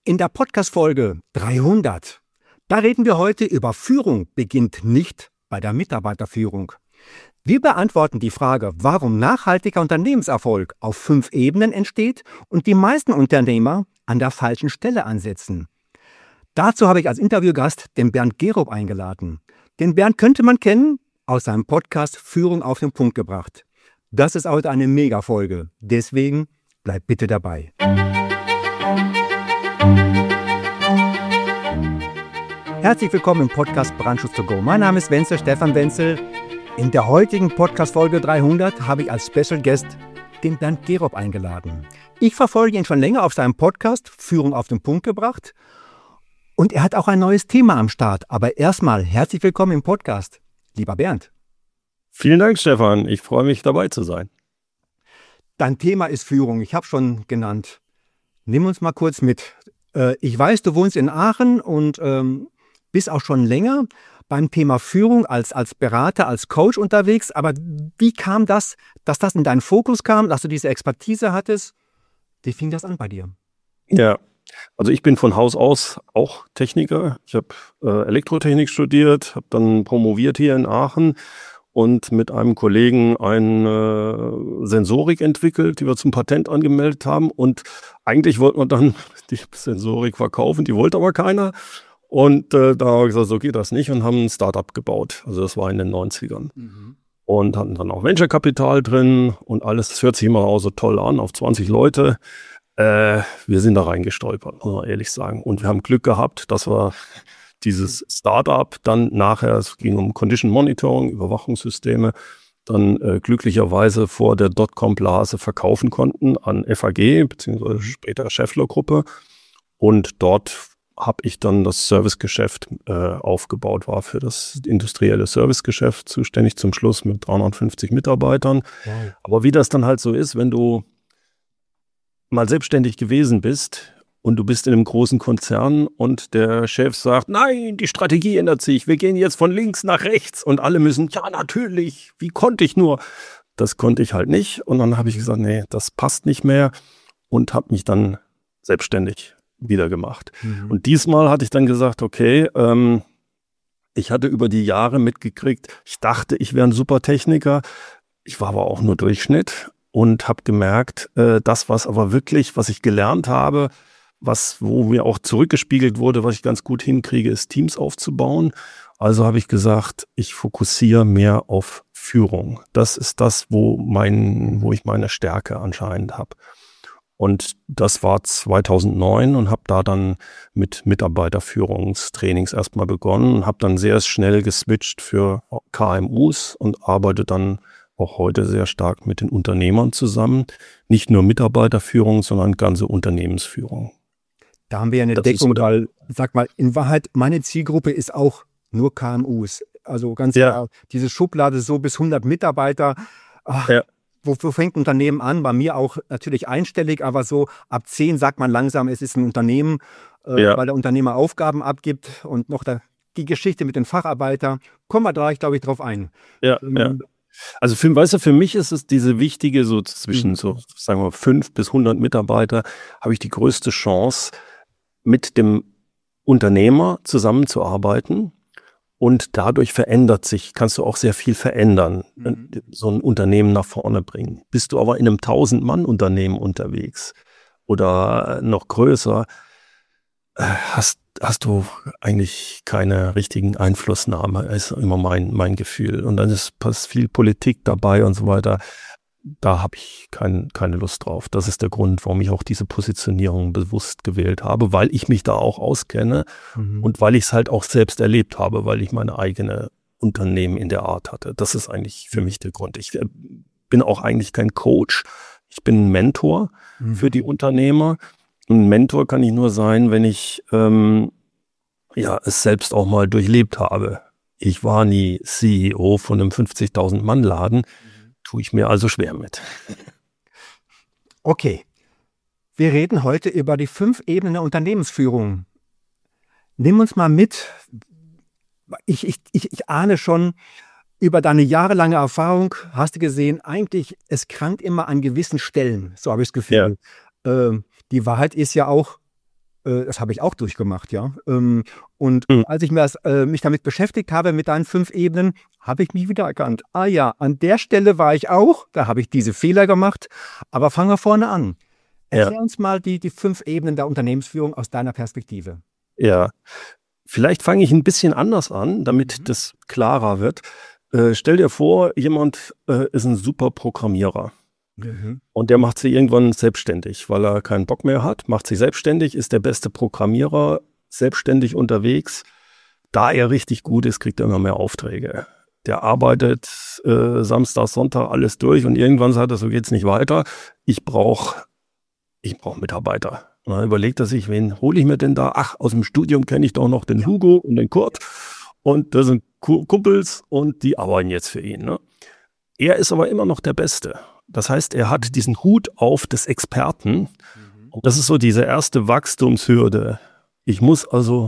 In der Podcast-Folge 300, da reden wir heute über Führung beginnt nicht bei der Mitarbeiterführung. Wir beantworten die Frage, warum nachhaltiger Unternehmenserfolg auf 5 Ebenen entsteht und die meisten Unternehmer an der falschen Stelle ansetzen. Dazu habe ich als Interviewgast den Bernd Gerob eingeladen. Den Bernd könnte man kennen aus seinem Podcast Führung auf den Punkt gebracht. Das ist heute eine Mega-Folge, deswegen bleibt bitte dabei. Herzlich willkommen im Podcast Brandschutz to go. Mein Name ist Wenzel, Stefan Wenzel. In der heutigen Podcast-Folge 300 habe ich als Special Guest den Bernd Gerob eingeladen. Ich verfolge ihn schon länger auf seinem Podcast Führung auf den Punkt gebracht und er hat auch ein neues Thema am Start. Aber erstmal herzlich willkommen im Podcast, lieber Bernd. Vielen Dank, Stefan. Ich freue mich, dabei zu sein. Dein Thema ist Führung. Ich habe schon genannt. Nimm uns mal kurz mit. Ich weiß, du wohnst in Aachen und bist auch schon länger beim Thema Führung als Berater, als Coach unterwegs. Aber wie kam das, dass das in deinen Fokus kam, dass du diese Expertise hattest? Wie fing das an bei dir? Ja, also ich bin von Haus aus auch Techniker. Ich habe Elektrotechnik studiert, habe dann promoviert hier in Aachen und mit einem Kollegen eine Sensorik entwickelt, die wir zum Patent angemeldet haben. Und eigentlich wollten wir dann die Sensorik verkaufen, die wollte aber keiner. Und da haben wir gesagt, so geht das nicht und haben ein Startup gebaut. Also das war in den 90ern. Und hatten dann auch Venture-Kapital drin und alles, das hört sich immer auch so toll an, auf 20 Leute. Wir sind da reingestolpert, muss man ehrlich sagen. Und wir haben Glück gehabt, dass wir dieses Startup dann nachher, es ging um Condition Monitoring, Überwachungssysteme, dann glücklicherweise vor der Dotcom-Blase verkaufen konnten an FAG, beziehungsweise später Schaeffler-Gruppe. Und dort habe ich dann das Servicegeschäft aufgebaut, war für das industrielle Servicegeschäft zuständig, zum Schluss mit 350 Mitarbeitern. Wow. Aber wie das dann halt so ist, wenn du mal selbstständig gewesen bist und du bist in einem großen Konzern und der Chef sagt, nein, die Strategie ändert sich, wir gehen jetzt von links nach rechts und alle müssen, ja natürlich, wie konnte ich nur? Das konnte ich halt nicht und dann habe ich gesagt, nee, das passt nicht mehr und habe mich dann selbstständig wieder gemacht. Und diesmal hatte ich dann gesagt, okay, ich hatte über die Jahre mitgekriegt, ich dachte, ich wäre ein super Techniker, ich war aber auch nur Durchschnitt und habe gemerkt, das, was ich gelernt habe, wo mir auch zurückgespiegelt wurde, was ich ganz gut hinkriege, ist Teams aufzubauen. Also habe ich gesagt, ich fokussiere mehr auf Führung. Das ist das, wo ich meine Stärke anscheinend habe. Und das war 2009 und habe da dann mit Mitarbeiterführungstrainings erstmal begonnen und habe dann sehr schnell geswitcht für KMUs und arbeite dann auch heute sehr stark mit den Unternehmern zusammen. Nicht nur Mitarbeiterführung, sondern ganze Unternehmensführung. Da haben wir ja eine Deckung, weil, sag mal, in Wahrheit, meine Zielgruppe ist auch nur KMUs. Also ganz klar, diese Schublade so bis 100 Mitarbeiter. Wo fängt ein Unternehmen an? Bei mir auch natürlich einstellig, aber so ab 10 sagt man langsam, es ist ein Unternehmen, weil der Unternehmer Aufgaben abgibt und noch die Geschichte mit den Facharbeitern. Kommen wir gleich, glaube ich, drauf ein. Ja. Also für mich ist es diese wichtige, so zwischen so, sagen wir 5 bis 100 Mitarbeiter, habe ich die größte Chance, mit dem Unternehmer zusammenzuarbeiten. Und dadurch kannst du auch sehr viel verändern, so ein Unternehmen nach vorne bringen. Bist du aber in einem 1000-Mann-Unternehmen unterwegs oder noch größer, hast du eigentlich keine richtigen Einflussnahme, ist immer mein Gefühl. Und dann ist viel Politik dabei und so weiter. Da habe ich keine Lust drauf. Das ist der Grund, warum ich auch diese Positionierung bewusst gewählt habe, weil ich mich da auch auskenne und weil ich es halt auch selbst erlebt habe, weil ich meine eigene Unternehmen in der Art hatte. Das ist eigentlich für mich der Grund. Ich bin auch eigentlich kein Coach. Ich bin ein Mentor für die Unternehmer. Ein Mentor kann ich nur sein, wenn ich es selbst auch mal durchlebt habe. Ich war nie CEO von einem 50.000-Mann-Laden. Tue ich mir also schwer mit. Okay, wir reden heute über die 5 Ebenen der Unternehmensführung. Nimm uns mal mit. Ich ahne schon, über deine jahrelange Erfahrung hast du gesehen, eigentlich, es krankt immer an gewissen Stellen, so habe ich das Gefühl. Die Wahrheit ist ja auch, Das habe ich auch durchgemacht, ja. Und Mhm. als ich mich damit beschäftigt habe, mit deinen 5 Ebenen, habe ich mich wieder erkannt. Ah ja, an der Stelle war ich auch, da habe ich diese Fehler gemacht. Aber fangen wir vorne an. Ja, Erklär uns mal die 5 Ebenen der Unternehmensführung aus deiner Perspektive. ja. Vielleicht fange ich ein bisschen anders an, damit Mhm. das klarer wird. Stell dir vor, jemand ist ein super Programmierer Mhm. und der macht sich irgendwann selbstständig, weil er keinen Bock mehr hat, macht sich selbstständig, ist der beste Programmierer, selbstständig unterwegs. Da er richtig gut ist, kriegt er immer mehr Aufträge. Der arbeitet Samstag, Sonntag alles durch und irgendwann sagt er, so geht's nicht weiter. Ich brauch Mitarbeiter. Und dann überlegt er sich, wen hole ich mir denn da? Ach, aus dem Studium kenne ich doch noch den Ja. Hugo und den Kurt. Und das sind Kumpels und die arbeiten jetzt für ihn. Ne? Er ist aber immer noch der Beste. Das heißt, er hat diesen Hut auf des Experten. Und das ist so diese erste Wachstumshürde. Ich muss also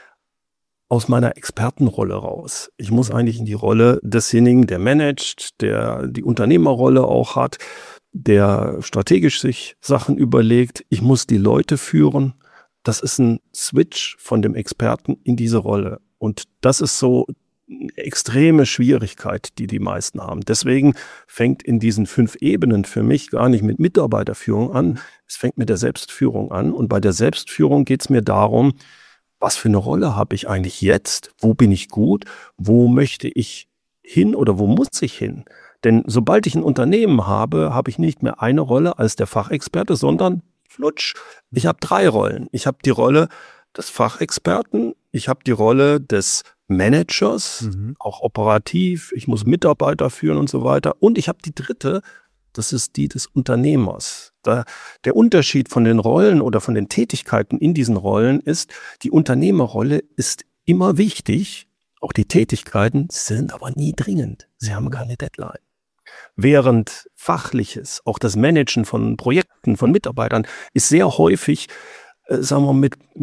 aus meiner Expertenrolle raus. Ich muss eigentlich in die Rolle desjenigen, der managt, der die Unternehmerrolle auch hat, der strategisch sich Sachen überlegt. Ich muss die Leute führen. Das ist ein Switch von dem Experten in diese Rolle. Und das ist so eine extreme Schwierigkeit, die die meisten haben. Deswegen fängt in diesen 5 Ebenen für mich gar nicht mit Mitarbeiterführung an. Es fängt mit der Selbstführung an. Und bei der Selbstführung geht es mir darum, was für eine Rolle habe ich eigentlich jetzt? Wo bin ich gut? Wo möchte ich hin oder wo muss ich hin? Denn sobald ich ein Unternehmen habe, habe ich nicht mehr eine Rolle als der Fachexperte, sondern flutsch, ich habe 3 Rollen. Ich habe die Rolle des Fachexperten, ich habe die Rolle des Managers, Mhm. auch operativ, ich muss Mitarbeiter führen und so weiter. Und ich habe die dritte, das ist die des Unternehmers. Der Unterschied von den Rollen oder von den Tätigkeiten in diesen Rollen ist, die Unternehmerrolle ist immer wichtig, auch die Tätigkeiten sind aber nie dringend. Sie haben keine Deadline. Während Fachliches, auch das Managen von Projekten, von Mitarbeitern, ist sehr häufig, sagen wir,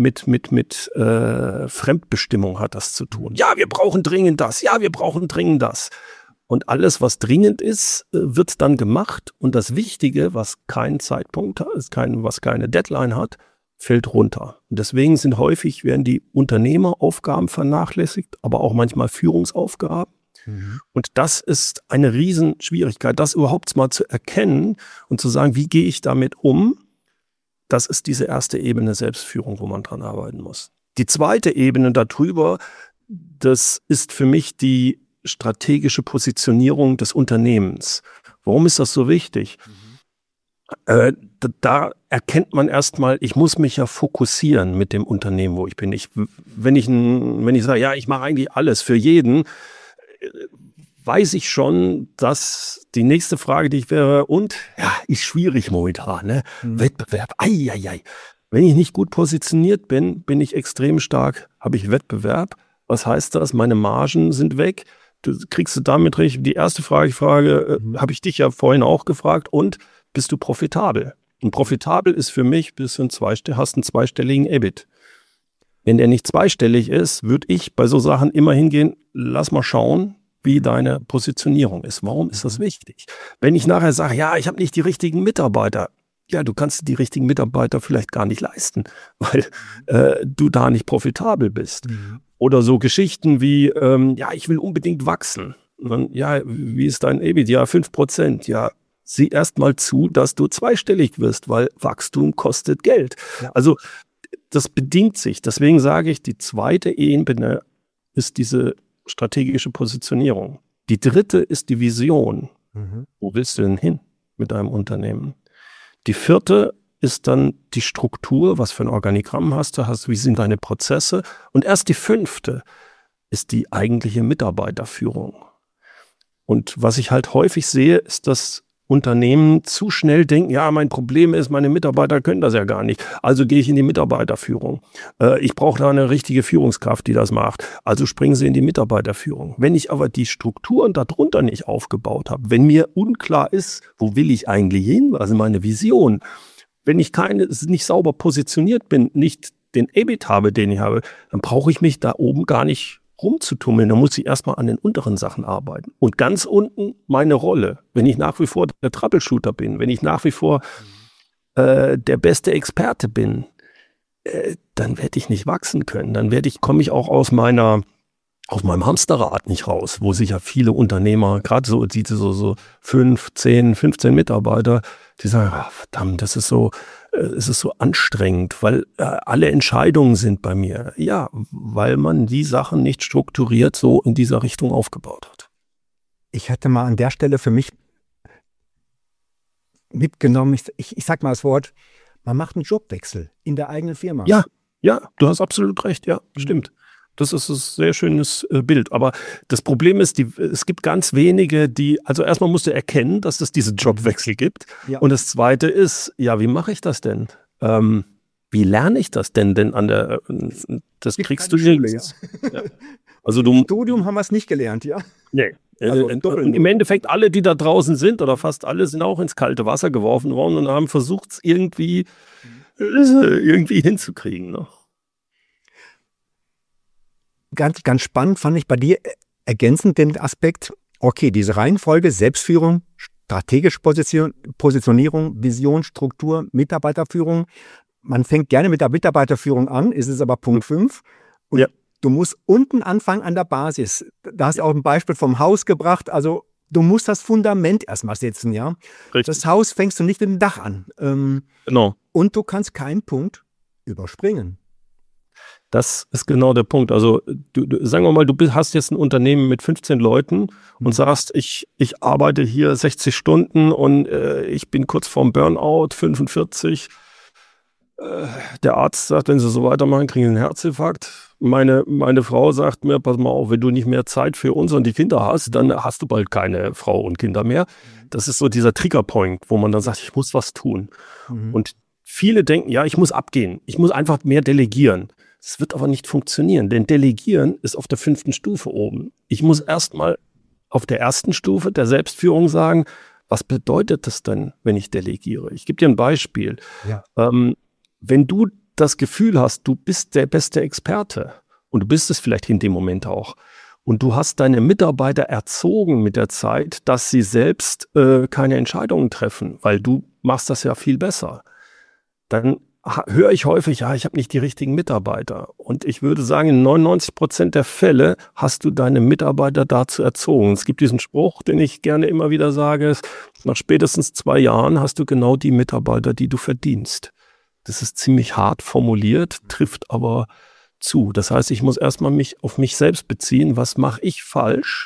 mit Fremdbestimmung hat das zu tun. Ja, wir brauchen dringend das. Ja, wir brauchen dringend das. Und alles, was dringend ist, wird dann gemacht. Und das Wichtige, was keinen Zeitpunkt hat, was keine Deadline hat, fällt runter. Und deswegen werden die Unternehmeraufgaben vernachlässigt, aber auch manchmal Führungsaufgaben. Mhm. Und das ist eine Riesenschwierigkeit, das überhaupt mal zu erkennen und zu sagen, wie gehe ich damit um? Das ist diese erste Ebene Selbstführung, wo man dran arbeiten muss. Die zweite Ebene darüber, das ist für mich die strategische Positionierung des Unternehmens. Warum ist das so wichtig? Da erkennt man erstmal, ich muss mich ja fokussieren mit dem Unternehmen, wo ich bin. Wenn ich sage, ja, ich mache eigentlich alles für jeden, weiß ich schon, dass die nächste Frage, die ich wäre, und ja, ist schwierig momentan, ne? Wettbewerb, ai. Wenn ich nicht gut positioniert bin ich extrem stark, habe ich Wettbewerb. Was heißt das? Meine Margen sind weg. Du kriegst damit richtig. Die erste Frage habe ich dich ja vorhin auch gefragt. Und bist du profitabel? Und profitabel ist für mich, hast einen zweistelligen EBIT. Wenn der nicht zweistellig ist, würde ich bei so Sachen immer hingehen, lass mal schauen, wie deine Positionierung ist. Warum ist das wichtig? Wenn ich nachher sage, ja, ich habe nicht die richtigen Mitarbeiter, ja, du kannst die richtigen Mitarbeiter vielleicht gar nicht leisten, weil du da nicht profitabel bist. Oder so Geschichten wie, ja, ich will unbedingt wachsen. Und dann, ja, wie ist dein EBIT? Ja, 5%. Ja, sieh erst mal zu, dass du zweistellig wirst, weil Wachstum kostet Geld. Ja. Also das bedingt sich. Deswegen sage ich, die zweite Ebene ist diese strategische Positionierung. Die dritte ist die Vision. Wo willst du denn hin mit deinem Unternehmen? Die vierte ist dann die Struktur, was für ein Organigramm hast du, wie sind deine Prozesse. Und erst die fünfte ist die eigentliche Mitarbeiterführung. Und was ich halt häufig sehe, ist, dass Unternehmen zu schnell denken, ja, mein Problem ist, meine Mitarbeiter können das ja gar nicht. Also gehe ich in die Mitarbeiterführung. Ich brauche da eine richtige Führungskraft, die das macht. Also springen sie in die Mitarbeiterführung. Wenn ich aber die Strukturen darunter nicht aufgebaut habe, wenn mir unklar ist, wo will ich eigentlich hin, also meine Vision, wenn ich nicht sauber positioniert bin, nicht den EBIT habe, den ich habe, dann brauche ich mich da oben gar nicht rumzutummeln, dann muss ich erstmal an den unteren Sachen arbeiten. Und ganz unten meine Rolle. Wenn ich nach wie vor der Troubleshooter bin, wenn ich nach wie vor der beste Experte bin, dann werde ich nicht wachsen können. Komme ich auch aus meinem Hamsterrad nicht raus, wo sich ja viele Unternehmer, gerade so 5, 10, 15 Mitarbeiter, die sagen, verdammt, es ist so anstrengend, weil alle Entscheidungen sind bei mir. Ja, weil man die Sachen nicht strukturiert so in dieser Richtung aufgebaut hat. Ich hätte mal an der Stelle für mich mitgenommen, ich sag mal das Wort, man macht einen Jobwechsel in der eigenen Firma. Ja, du hast absolut recht, ja, stimmt. Das ist ein sehr schönes Bild. Aber das Problem ist, es gibt ganz wenige, also erstmal musst du erkennen, dass es diese Jobwechsel gibt. Ja. Und das Zweite ist, ja, wie mache ich das denn? Wie lerne ich das denn das kriegst du Schule, ja. Also im Studium haben wir es nicht gelernt, ja? Nee. Also im Endeffekt alle, die da draußen sind, oder fast alle, sind auch ins kalte Wasser geworfen worden und haben versucht, es irgendwie hinzukriegen. Ne? Ganz, ganz spannend fand ich bei dir ergänzend den Aspekt, okay, diese Reihenfolge, Selbstführung, strategische Positionierung, Vision, Struktur, Mitarbeiterführung. Man fängt gerne mit der Mitarbeiterführung an, ist es aber Punkt 5. Und ja. Du musst unten anfangen an der Basis. Da hast du auch ein Beispiel vom Haus gebracht. Also du musst das Fundament erstmal setzen, ja. Richtig. Das Haus fängst du nicht mit dem Dach an. Genau. Und du kannst keinen Punkt überspringen. Das ist genau der Punkt. Also sagen wir mal, du hast jetzt ein Unternehmen mit 15 Leuten und sagst, ich arbeite hier 60 Stunden und ich bin kurz vorm Burnout, 45. Der Arzt sagt, wenn sie so weitermachen, kriegen sie einen Herzinfarkt. Meine Frau sagt mir, pass mal auf, wenn du nicht mehr Zeit für uns und die Kinder hast, dann hast du bald keine Frau und Kinder mehr. Das ist so dieser Triggerpoint, wo man dann sagt, ich muss was tun. Und viele denken, ja, ich muss abgehen. Ich muss einfach mehr delegieren. Das wird aber nicht funktionieren, denn Delegieren ist auf der 5. Stufe oben. Ich muss erstmal auf der 1. Stufe der Selbstführung sagen, was bedeutet das denn, wenn ich delegiere? Ich gebe dir ein Beispiel. Ja. Wenn du das Gefühl hast, du bist der beste Experte und du bist es vielleicht in dem Moment auch und du hast deine Mitarbeiter erzogen mit der Zeit, dass sie selbst keine Entscheidungen treffen, weil du machst das ja viel besser, dann höre ich häufig, ja, ich habe nicht die richtigen Mitarbeiter. Und ich würde sagen, in 99% der Fälle hast du deine Mitarbeiter dazu erzogen. Es gibt diesen Spruch, den ich gerne immer wieder sage, nach spätestens 2 Jahren hast du genau die Mitarbeiter, die du verdienst. Das ist ziemlich hart formuliert, trifft aber zu. Das heißt, ich muss erstmal mich auf mich selbst beziehen. Was mache ich falsch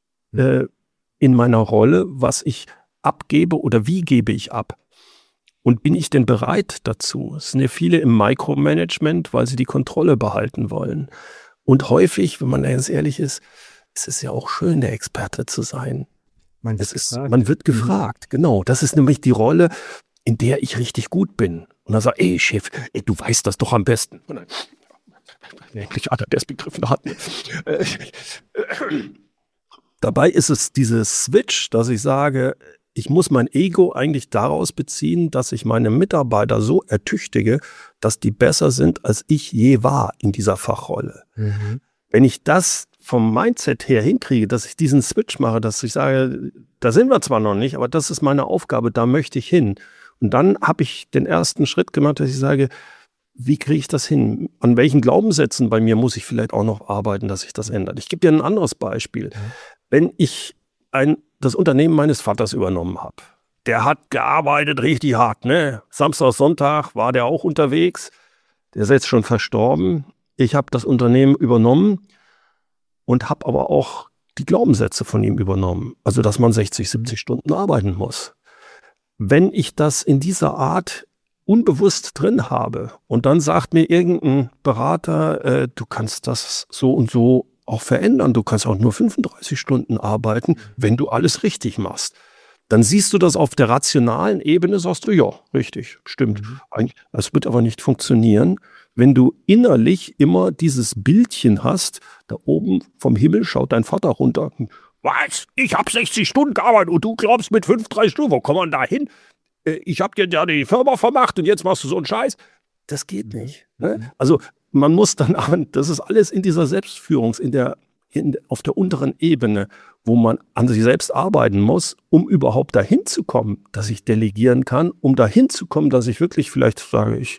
in meiner Rolle, was ich abgebe oder wie gebe ich ab? Und bin ich denn bereit dazu? Es sind ja viele im Micromanagement, weil sie die Kontrolle behalten wollen. Und häufig, wenn man ganz ehrlich ist, es ist ja auch schön, der Experte zu sein. Man wird gefragt, genau. Das ist nämlich die Rolle, in der ich richtig gut bin. Und dann sagt, ey Chef, du weißt das doch am besten. Und dann, endlich einer, der es begriffen hat. Dabei ist es dieses Switch, dass ich sage, ich muss mein Ego eigentlich daraus beziehen, dass ich meine Mitarbeiter so ertüchtige, dass die besser sind, als ich je war in dieser Fachrolle. Wenn ich das vom Mindset her hinkriege, dass ich diesen Switch mache, dass ich sage, da sind wir zwar noch nicht, aber das ist meine Aufgabe, da möchte ich hin. Und dann habe ich den ersten Schritt gemacht, dass ich sage, wie kriege ich das hin? An welchen Glaubenssätzen bei mir muss ich vielleicht auch noch arbeiten, dass sich das ändert? Ich gebe dir ein anderes Beispiel. Wenn ich das Unternehmen meines Vaters übernommen habe, der hat gearbeitet richtig hart, ne? Samstag, Sonntag war der auch unterwegs. Der ist jetzt schon verstorben. Ich habe das Unternehmen übernommen und habe aber auch die Glaubenssätze von ihm übernommen. Also, dass man 60, 70 Stunden arbeiten muss. Wenn ich das in dieser Art unbewusst drin habe und dann sagt mir irgendein Berater, du kannst das so und so auch verändern, du kannst auch nur 35 Stunden arbeiten, wenn du alles richtig machst. Dann siehst du das auf der rationalen Ebene, sagst du, ja, richtig, stimmt. Das wird aber nicht funktionieren, wenn du innerlich immer dieses Bildchen hast, da oben vom Himmel schaut dein Vater runter. Was? Ich habe 60 Stunden gearbeitet und du glaubst mit 35 Stunden, wo kommt man da hin? Ich habe dir ja die Firma vermacht und jetzt machst du so einen Scheiß. Das geht nicht. Ne? Also man muss dann, das ist alles in dieser Selbstführung, auf der unteren Ebene, wo man an sich selbst arbeiten muss, um überhaupt dahin zu kommen, dass ich delegieren kann, um dahin zu kommen, dass ich wirklich vielleicht sage, ich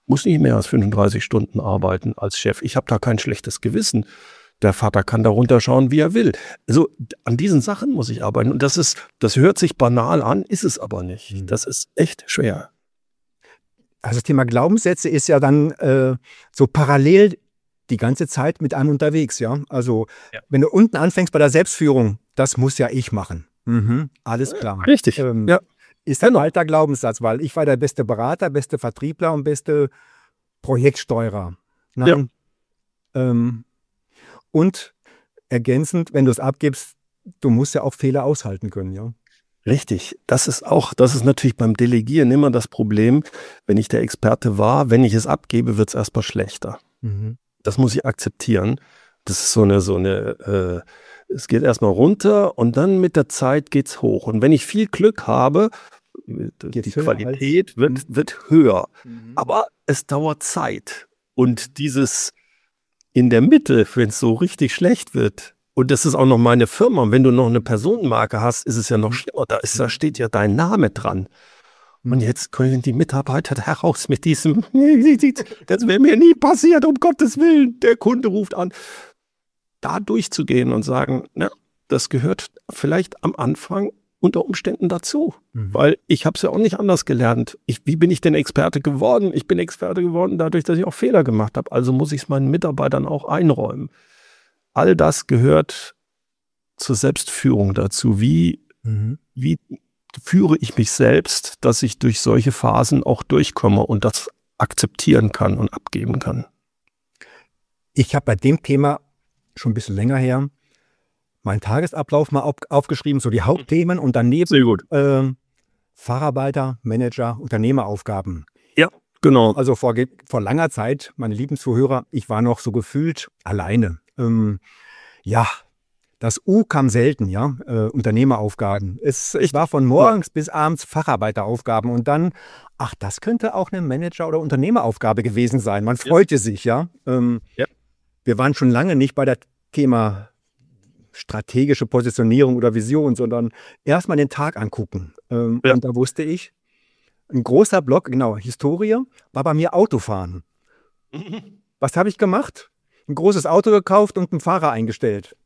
muss nicht mehr als 35 Stunden arbeiten als Chef. Ich habe da kein schlechtes Gewissen. Der Vater kann da runterschauen, wie er will. Also an diesen Sachen muss ich arbeiten. Und das hört sich banal an, ist es aber nicht. Das ist echt schwer. Also das Thema Glaubenssätze ist ja dann so parallel die ganze Zeit mit einem unterwegs, ja. Also wenn du unten anfängst bei der Selbstführung, das muss ja ich machen. Alles klar. Richtig, ja. Ist ein alter Glaubenssatz, weil ich war der beste Berater, beste Vertriebler und beste Projektsteuerer. Nein. Ja. Und ergänzend, wenn du es abgibst, du musst ja auch Fehler aushalten können, ja. Richtig. Das ist natürlich beim Delegieren immer das Problem, wenn ich der Experte war, wenn ich es abgebe, wird es erstmal schlechter. Das muss ich akzeptieren. Das ist es geht erstmal runter und dann mit der Zeit geht's hoch. Und wenn ich viel Glück habe, die Qualität wird höher. Aber es dauert Zeit. Und dieses in der Mitte, wenn es so richtig schlecht wird, und das ist auch noch meine Firma, und wenn du noch eine Personenmarke hast, ist es ja noch schlimmer. Da steht ja dein Name dran. Und jetzt können die Mitarbeiter heraus mit diesem, das wäre mir nie passiert, um Gottes Willen. Der Kunde ruft an. Da durchzugehen und sagen, na, das gehört vielleicht am Anfang unter Umständen dazu. Weil ich habe es ja auch nicht anders gelernt. Wie bin ich denn Experte geworden? Ich bin Experte geworden dadurch, dass ich auch Fehler gemacht habe. Also muss ich es meinen Mitarbeitern auch einräumen. All das gehört zur Selbstführung dazu. Wie führe ich mich selbst, dass ich durch solche Phasen auch durchkomme und das akzeptieren kann und abgeben kann? Ich habe bei dem Thema schon ein bisschen länger her meinen Tagesablauf mal aufgeschrieben, so die Hauptthemen und daneben sehr gut. Facharbeiter, Manager, Unternehmeraufgaben. Ja, genau. Also vor langer Zeit, meine lieben Zuhörer, ich war noch so gefühlt alleine. Das U kam selten, ja, Unternehmeraufgaben. Ich war von morgens bis abends Facharbeiteraufgaben und dann, das könnte auch eine Manager- oder Unternehmeraufgabe gewesen sein. Man freute sich, ja. Wir waren schon lange nicht bei der Thema strategische Positionierung oder Vision, sondern erstmal den Tag angucken. Und da wusste ich, ein großer Block, genau, Historie, war bei mir Autofahren. Was habe ich gemacht? Ein großes Auto gekauft und einen Fahrer eingestellt.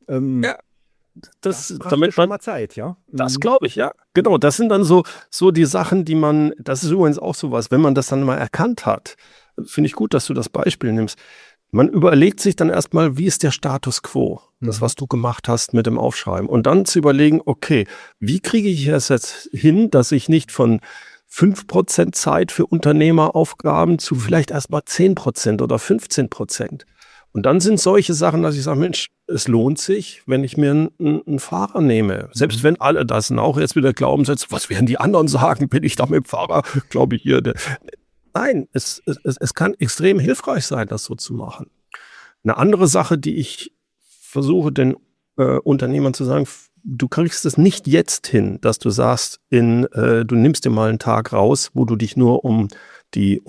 Das damit schon mal Zeit, ja. Das glaube ich, ja. Genau, das sind dann so die Sachen, die man, das ist übrigens auch sowas, wenn man das dann mal erkannt hat, finde ich gut, dass du das Beispiel nimmst. Man überlegt sich dann erstmal, wie ist der Status quo? Das, was du gemacht hast mit dem Aufschreiben. Und dann zu überlegen, okay, wie kriege ich es jetzt hin, dass ich nicht von 5% Zeit für Unternehmeraufgaben zu vielleicht erstmal 10% oder 15%. Und dann sind solche Sachen, dass ich sage, Mensch, es lohnt sich, wenn ich mir einen Fahrer nehme. Selbst wenn alle das sind, auch jetzt wieder Glaubenssätze, was werden die anderen sagen, bin ich da mit dem Fahrer, glaube ich hier. Nein, es kann extrem hilfreich sein, das so zu machen. Eine andere Sache, die ich versuche, den Unternehmern zu sagen, du kriegst es nicht jetzt hin, dass du sagst, du nimmst dir mal einen Tag raus, wo du dich nur um die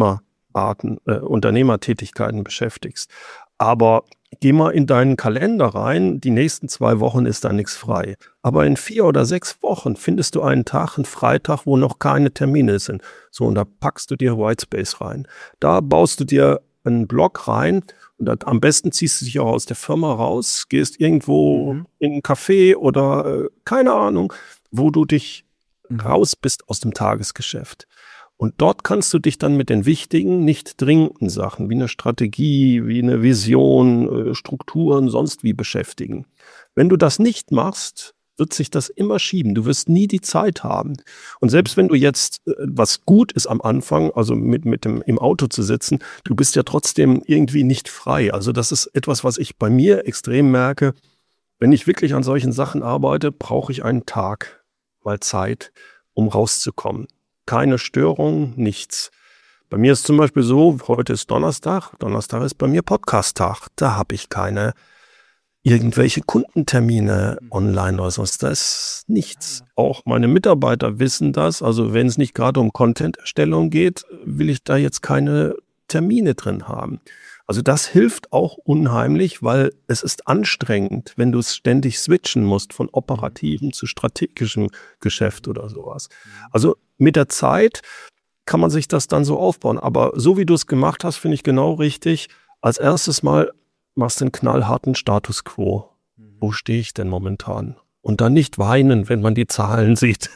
Unternehmertätigkeiten beschäftigst. Aber geh mal in deinen Kalender rein, die nächsten 2 Wochen ist da nichts frei. Aber in 4 oder 6 Wochen findest du einen Tag, einen Freitag, wo noch keine Termine sind. So, und da packst du dir Whitespace rein. Da baust du dir einen Block rein und am besten ziehst du dich auch aus der Firma raus, gehst irgendwo in ein Café oder keine Ahnung, wo du dich raus bist aus dem Tagesgeschäft. Und dort kannst du dich dann mit den wichtigen, nicht dringenden Sachen wie eine Strategie, wie eine Vision, Strukturen, sonst wie beschäftigen. Wenn du das nicht machst, wird sich das immer schieben. Du wirst nie die Zeit haben. Und selbst wenn du jetzt, was gut ist am Anfang, also mit dem im Auto zu sitzen, du bist ja trotzdem irgendwie nicht frei. Also das ist etwas, was ich bei mir extrem merke. Wenn ich wirklich an solchen Sachen arbeite, brauche ich einen Tag mal Zeit, um rauszukommen. Keine Störung, nichts. Bei mir ist zum Beispiel so, heute ist Donnerstag. Donnerstag ist bei mir Podcast-Tag. Da habe ich keine irgendwelche Kundentermine online oder sonst. Da ist nichts. Auch meine Mitarbeiter wissen das. Also wenn es nicht gerade um Content-Erstellung geht, will ich da jetzt keine Termine drin haben. Also das hilft auch unheimlich, weil es ist anstrengend, wenn du es ständig switchen musst von operativen zu strategischem Geschäft oder sowas. Also mit der Zeit kann man sich das dann so aufbauen. Aber so wie du es gemacht hast, finde ich genau richtig. Als erstes Mal machst du einen knallharten Status Quo. Wo stehe ich denn momentan? Und dann nicht weinen, wenn man die Zahlen sieht.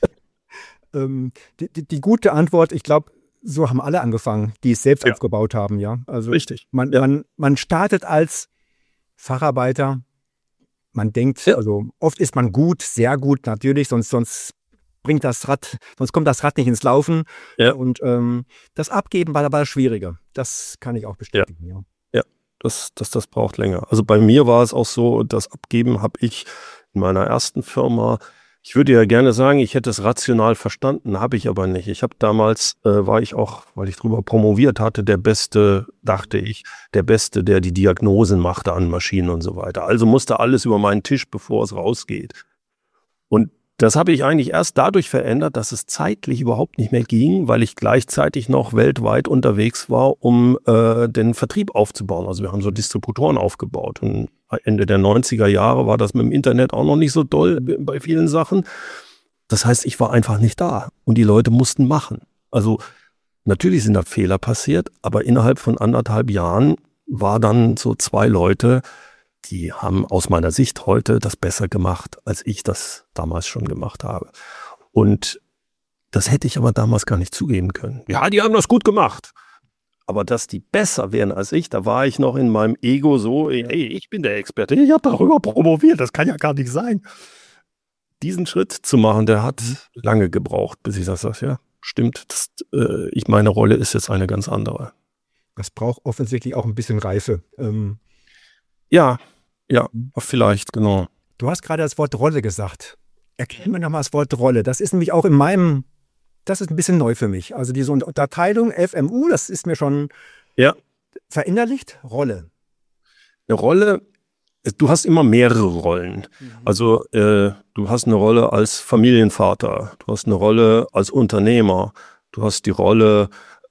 Die gute Antwort, ich glaube, so haben alle angefangen, die es selbst aufgebaut haben. Ja? Also richtig. Man startet als Facharbeiter. Man denkt, also oft ist man gut, sehr gut natürlich, sonst kommt das Rad nicht ins Laufen. Ja. Und das Abgeben war aber das Schwierige. Das kann ich auch bestätigen. Ja. Das braucht länger. Also bei mir war es auch so, das Abgeben habe ich in meiner ersten Firma, ich würde ja gerne sagen, ich hätte es rational verstanden, habe ich aber nicht. Ich habe damals, war ich auch, weil ich drüber promoviert hatte, der Beste, dachte ich, der Beste, der die Diagnosen machte an Maschinen und so weiter. Also musste alles über meinen Tisch, bevor es rausgeht. Und das habe ich eigentlich erst dadurch verändert, dass es zeitlich überhaupt nicht mehr ging, weil ich gleichzeitig noch weltweit unterwegs war, um den Vertrieb aufzubauen. Also wir haben so Distributoren aufgebaut. Und Ende der 90er Jahre war das mit dem Internet auch noch nicht so doll bei vielen Sachen. Das heißt, ich war einfach nicht da und die Leute mussten machen. Also natürlich sind da Fehler passiert, aber innerhalb von 1,5 Jahren war dann so 2 Leute, die haben aus meiner Sicht heute das besser gemacht, als ich das damals schon gemacht habe. Und das hätte ich aber damals gar nicht zugeben können. Ja, die haben das gut gemacht. Aber dass die besser wären als ich, da war ich noch in meinem Ego so, hey, ich bin der Experte, ich habe darüber promoviert, das kann ja gar nicht sein. Diesen Schritt zu machen, der hat lange gebraucht, bis ich das sage, ja, stimmt, meine Rolle ist jetzt eine ganz andere. Das braucht offensichtlich auch ein bisschen Reife. Ja, vielleicht, genau. Du hast gerade das Wort Rolle gesagt. Erklären wir nochmal das Wort Rolle. Das ist nämlich auch das ist ein bisschen neu für mich. Also diese Unterteilung FMU, das ist mir schon verinnerlicht. Rolle. Eine Rolle, du hast immer mehrere Rollen. Also du hast eine Rolle als Familienvater, du hast eine Rolle als Unternehmer, du hast die Rolle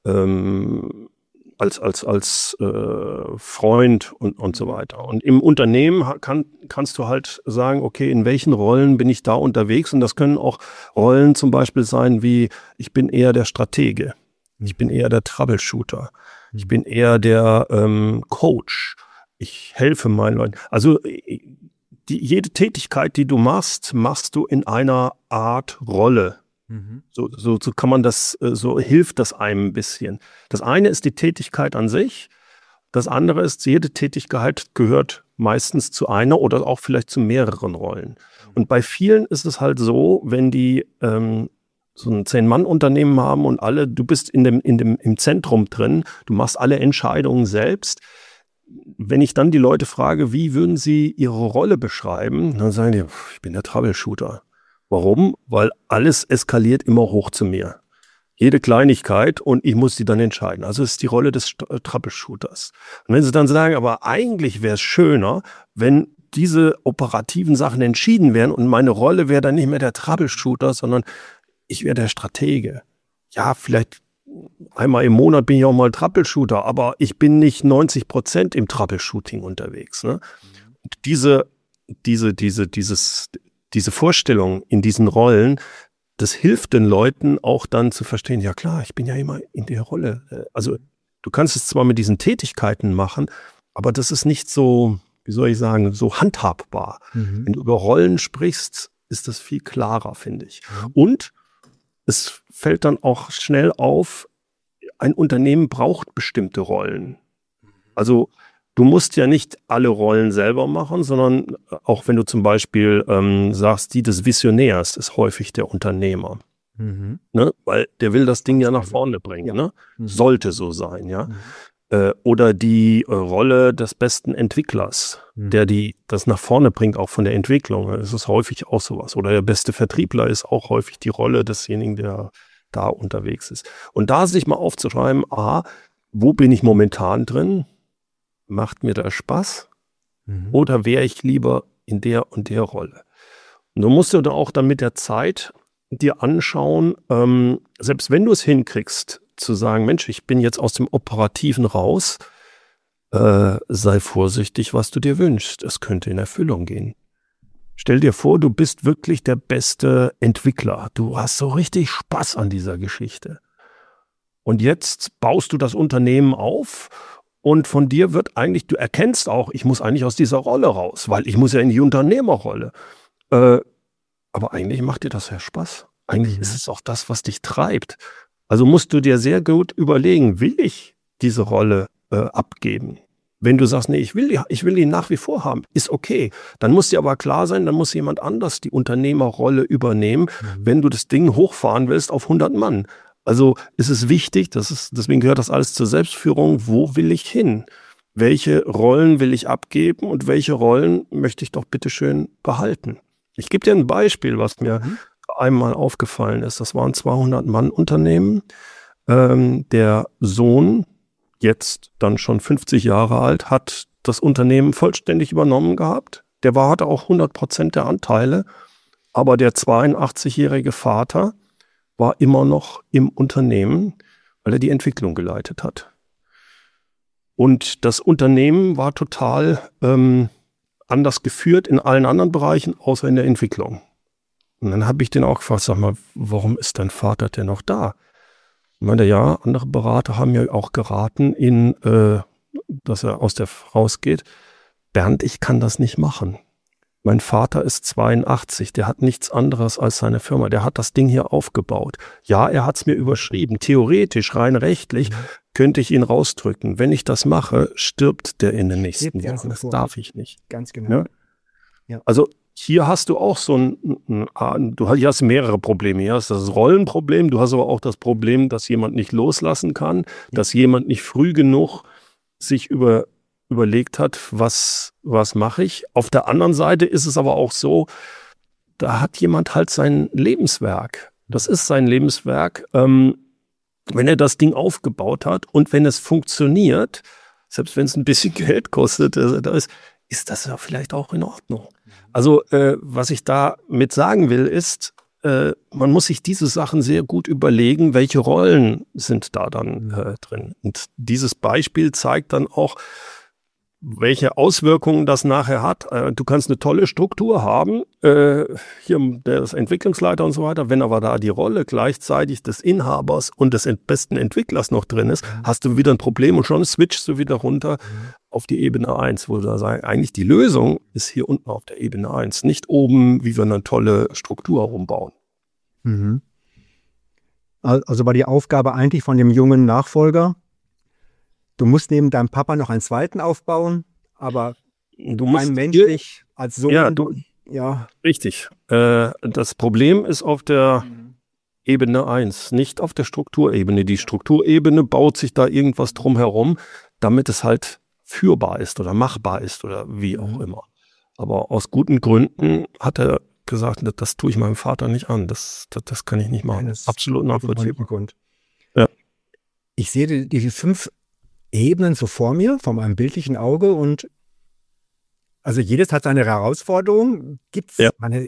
als Freund und so weiter. Und im Unternehmen kannst du halt sagen, okay, in welchen Rollen bin ich da unterwegs? Und das können auch Rollen zum Beispiel sein wie, ich bin eher der Stratege, ich bin eher der Troubleshooter, ich bin eher der Coach, ich helfe meinen Leuten. Also jede Tätigkeit, die du machst du in einer Art Rolle. So kann man das, so hilft das einem ein bisschen. Das eine ist die Tätigkeit an sich, das andere ist, jede Tätigkeit gehört meistens zu einer oder auch vielleicht zu mehreren Rollen. Und bei vielen ist es halt so, wenn die so ein 10-Mann-Unternehmen haben und du bist im Zentrum drin, du machst alle Entscheidungen selbst. Wenn ich dann die Leute frage, wie würden sie ihre Rolle beschreiben, dann sagen die, ich bin der Troubleshooter. Warum? Weil alles eskaliert immer hoch zu mir. Jede Kleinigkeit und ich muss die dann entscheiden. Also es ist die Rolle des Troubleshooters. Und wenn sie dann sagen, aber eigentlich wäre es schöner, wenn diese operativen Sachen entschieden wären und meine Rolle wäre dann nicht mehr der Troubleshooter, sondern ich wäre der Stratege. Ja, vielleicht einmal im Monat bin ich auch mal Troubleshooter, aber ich bin nicht 90% im Troubleshooting unterwegs. Ne? Und diese Vorstellung in diesen Rollen, das hilft den Leuten auch dann zu verstehen, ja klar, ich bin ja immer in der Rolle. Also du kannst es zwar mit diesen Tätigkeiten machen, aber das ist nicht so, wie soll ich sagen, so handhabbar. Wenn du über Rollen sprichst, ist das viel klarer, finde ich. Und es fällt dann auch schnell auf, ein Unternehmen braucht bestimmte Rollen. Also du musst ja nicht alle Rollen selber machen, sondern auch wenn du zum Beispiel sagst, die des Visionärs ist häufig der Unternehmer. Ne? Weil der will das Ding ja nach vorne bringen. Ne? Sollte so sein, ja. Oder die Rolle des besten Entwicklers, der das nach vorne bringt, auch von der Entwicklung. Das ist häufig auch sowas. Oder der beste Vertriebler ist auch häufig die Rolle desjenigen, der da unterwegs ist. Und da sich mal aufzuschreiben, wo bin ich momentan drin? Macht mir das Spaß? Oder wäre ich lieber in der und der Rolle? Und du musst dir dann auch dann mit der Zeit dir anschauen, selbst wenn du es hinkriegst, zu sagen, Mensch, ich bin jetzt aus dem Operativen raus, sei vorsichtig, was du dir wünschst. Es könnte in Erfüllung gehen. Stell dir vor, du bist wirklich der beste Entwickler. Du hast so richtig Spaß an dieser Geschichte. Und jetzt baust du das Unternehmen auf und von dir wird eigentlich, du erkennst auch, ich muss eigentlich aus dieser Rolle raus, weil ich muss ja in die Unternehmerrolle. Aber eigentlich macht dir das ja Spaß. Eigentlich ist es auch das, was dich treibt. Also musst du dir sehr gut überlegen, will ich diese Rolle abgeben? Wenn du sagst, nee, ich will die nach wie vor haben, ist okay. Dann muss dir aber klar sein, dann muss jemand anders die Unternehmerrolle übernehmen, wenn du das Ding hochfahren willst auf 100 Mann. Also ist es wichtig, deswegen gehört das alles zur Selbstführung, wo will ich hin? Welche Rollen will ich abgeben und welche Rollen möchte ich doch bitteschön behalten? Ich gebe dir ein Beispiel, was mir einmal aufgefallen ist. Das war ein 200-Mann-Unternehmen. Der Sohn, jetzt dann schon 50 Jahre alt, hat das Unternehmen vollständig übernommen gehabt. Der hatte auch 100% der Anteile, aber der 82-jährige Vater war immer noch im Unternehmen, weil er die Entwicklung geleitet hat. Und das Unternehmen war total anders geführt in allen anderen Bereichen, außer in der Entwicklung. Und dann habe ich den auch gefragt, sag mal, warum ist dein Vater denn noch da? Ich meinte, ja, andere Berater haben ja auch geraten, dass er aus der rausgeht. Bernd, ich kann das nicht machen. Mein Vater ist 82, der hat nichts anderes als seine Firma. Der hat das Ding hier aufgebaut. Ja, er hat es mir überschrieben. Theoretisch, rein rechtlich, könnte ich ihn rausdrücken. Wenn ich das mache, stirbt der in den nächsten Jahren. Das darf ich nicht. Ganz genau. Ja? Also hier hast du auch hier hast mehrere Probleme. Hier hast das Rollenproblem, du hast aber auch das Problem, dass jemand nicht loslassen kann, dass jemand nicht früh genug sich überlegt hat, was mache ich. Auf der anderen Seite ist es aber auch so, da hat jemand halt sein Lebenswerk. Das ist sein Lebenswerk. Wenn er das Ding aufgebaut hat und wenn es funktioniert, selbst wenn es ein bisschen Geld kostet, ist das ja vielleicht auch in Ordnung. Also was ich damit sagen will, ist, man muss sich diese Sachen sehr gut überlegen, welche Rollen sind da dann drin. Und dieses Beispiel zeigt dann auch, welche Auswirkungen das nachher hat. Du kannst eine tolle Struktur haben, hier der ist Entwicklungsleiter und so weiter, wenn aber da die Rolle gleichzeitig des Inhabers und des besten Entwicklers noch drin ist, hast du wieder ein Problem und schon switchst du wieder runter auf die Ebene 1, wo du da sagst, eigentlich die Lösung ist hier unten auf der Ebene 1, nicht oben, wie wir eine tolle Struktur rumbauen. Mhm. Also war die Aufgabe eigentlich von dem jungen Nachfolger, du musst neben deinem Papa noch einen zweiten aufbauen, aber du musst menschlich als Sohn. Ja. Richtig. Das Problem ist auf der Ebene 1, nicht auf der Strukturebene. Die Strukturebene baut sich da irgendwas drumherum, damit es halt führbar ist oder machbar ist oder wie auch immer. Aber aus guten Gründen hat er gesagt, das tue ich meinem Vater nicht an. Das kann ich nicht machen. Das ist absolut nachvollziehbar. Ja. Ich sehe die 5 Ebenen so vor mir, vor meinem bildlichen Auge und also jedes hat seine Herausforderung. Gibt's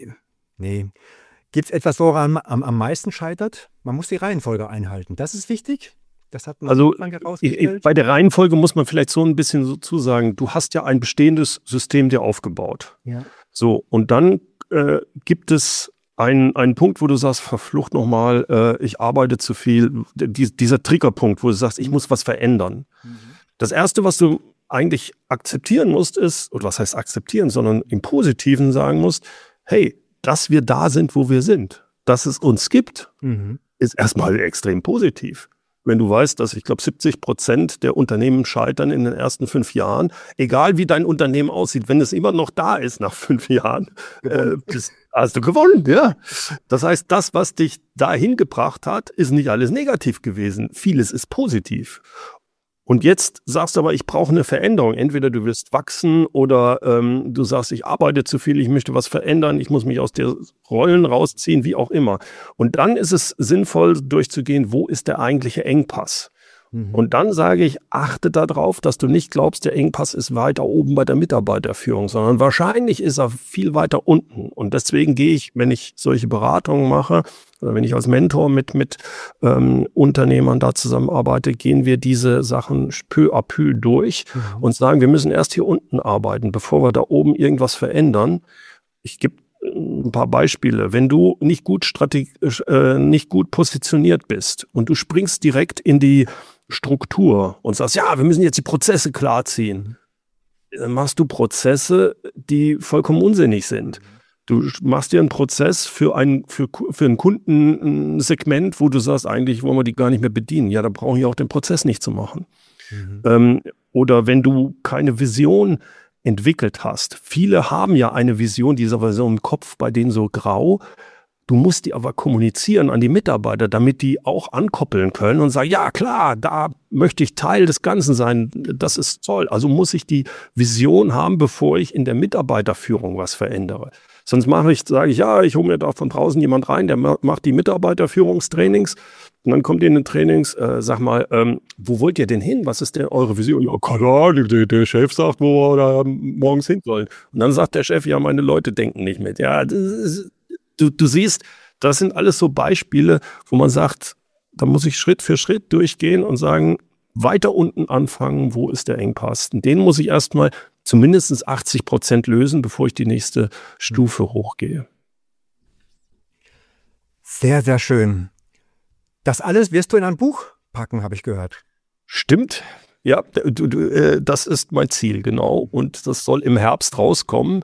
etwas, woran am meisten scheitert? Man muss die Reihenfolge einhalten. Das ist wichtig. Das hat man herausgestellt. Bei der Reihenfolge muss man vielleicht so ein bisschen so zu sagen, du hast ja ein bestehendes System dir aufgebaut. Ja. So, und dann gibt es einen Punkt, wo du sagst, verflucht nochmal, ich arbeite zu viel. Dieser Triggerpunkt, wo du sagst, ich muss was verändern. Das Erste, was du eigentlich akzeptieren musst, ist, oder was heißt akzeptieren, sondern im Positiven sagen musst, hey, dass wir da sind, wo wir sind, dass es uns gibt, ist erstmal extrem positiv. Wenn du weißt, dass ich glaube 70% der Unternehmen scheitern in den ersten 5 Jahren, egal wie dein Unternehmen aussieht, wenn es immer noch da ist nach 5 Jahren, hast du gewonnen, ja. Das heißt, das, was dich dahin gebracht hat, ist nicht alles negativ gewesen. Vieles ist positiv. Und jetzt sagst du aber, ich brauche eine Veränderung. Entweder du willst wachsen oder du sagst, ich arbeite zu viel, ich möchte was verändern, ich muss mich aus der Rollen rausziehen, wie auch immer. Und dann ist es sinnvoll, durchzugehen, wo ist der eigentliche Engpass? Und dann sage ich, achte darauf, dass du nicht glaubst, der Engpass ist weiter oben bei der Mitarbeiterführung, sondern wahrscheinlich ist er viel weiter unten. Und deswegen gehe ich, wenn ich solche Beratungen mache, oder wenn ich als Mentor mit Unternehmern da zusammenarbeite, gehen wir diese Sachen peu à peu durch und sagen, wir müssen erst hier unten arbeiten, bevor wir da oben irgendwas verändern. Ich gebe ein paar Beispiele. Wenn du nicht gut positioniert bist und du springst direkt in die Struktur und sagst, ja, wir müssen jetzt die Prozesse klarziehen, dann machst du Prozesse, die vollkommen unsinnig sind. Du machst dir einen Prozess für ein Kundensegment, wo du sagst, eigentlich wollen wir die gar nicht mehr bedienen. Ja, da brauche ich auch den Prozess nicht zu machen. Oder wenn du keine Vision entwickelt hast. Viele haben ja eine Vision, die ist aber so im Kopf bei denen so grau. Du musst die aber kommunizieren an die Mitarbeiter, damit die auch ankoppeln können und sagen, ja klar, da möchte ich Teil des Ganzen sein, das ist toll. Also muss ich die Vision haben, bevor ich in der Mitarbeiterführung was verändere. Sonst sage ich, ja, ich hole mir da von draußen jemand rein, der macht die Mitarbeiterführungstrainings. Und dann kommt ihr in den Trainings, sag mal, wo wollt ihr denn hin? Was ist denn eure Vision? Ja, keine Ahnung, der Chef sagt, wo wir da morgens hin sollen. Und dann sagt der Chef, ja, meine Leute denken nicht mit. Ja, du siehst, das sind alles so Beispiele, wo man sagt, da muss ich Schritt für Schritt durchgehen und sagen, weiter unten anfangen, wo ist der Engpass? Und den muss ich erstmal zumindest 80% lösen, bevor ich die nächste Stufe hochgehe. Sehr, sehr schön. Das alles wirst du in ein Buch packen, habe ich gehört. Stimmt. Ja, das ist mein Ziel, genau. Und das soll im Herbst rauskommen.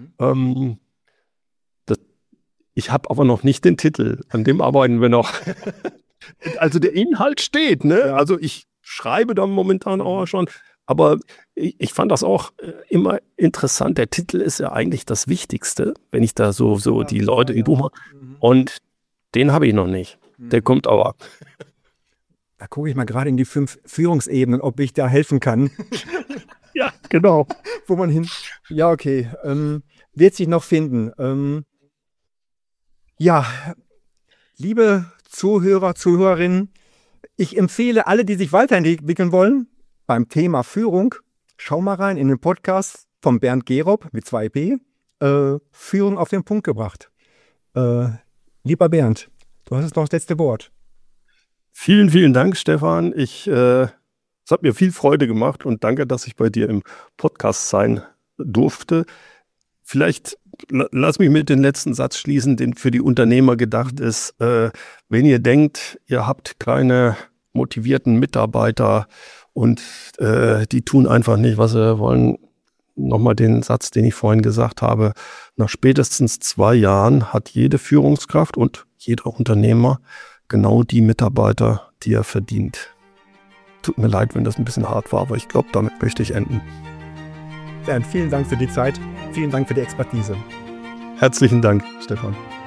Ich habe aber noch nicht den Titel. An dem arbeiten wir noch. Also der Inhalt steht, ne? Also ich schreibe da momentan auch schon. Aber ich fand das auch immer interessant. Der Titel ist ja eigentlich das Wichtigste, wenn ich da so die Leute im Buch mache. Und den habe ich noch nicht. Der kommt aber. Da gucke ich mal gerade in die 5 Führungsebenen, ob ich da helfen kann. Ja, genau. Wo man hin. Ja, okay. Wird sich noch finden. Ja, liebe Zuhörer, Zuhörerinnen, ich empfehle alle, die sich weiterentwickeln wollen, beim Thema Führung, schau mal rein in den Podcast von Bernd Gerob mit 2P, Führung auf den Punkt gebracht. Lieber Bernd, du hast jetzt noch das letzte Wort. Vielen, vielen Dank, Stefan. Es hat mir viel Freude gemacht und danke, dass ich bei dir im Podcast sein durfte. Vielleicht lass mich mit dem letzten Satz schließen, den für die Unternehmer gedacht ist. Wenn ihr denkt, ihr habt keine motivierten Mitarbeiter und die tun einfach nicht, was sie wollen, nochmal den Satz, den ich vorhin gesagt habe. Nach spätestens 2 Jahren hat jede Führungskraft und jeder Unternehmer genau die Mitarbeiter, die er verdient. Tut mir leid, wenn das ein bisschen hart war, aber ich glaube, damit möchte ich enden. Bernd, vielen Dank für die Zeit. Vielen Dank für die Expertise. Herzlichen Dank, Stefan.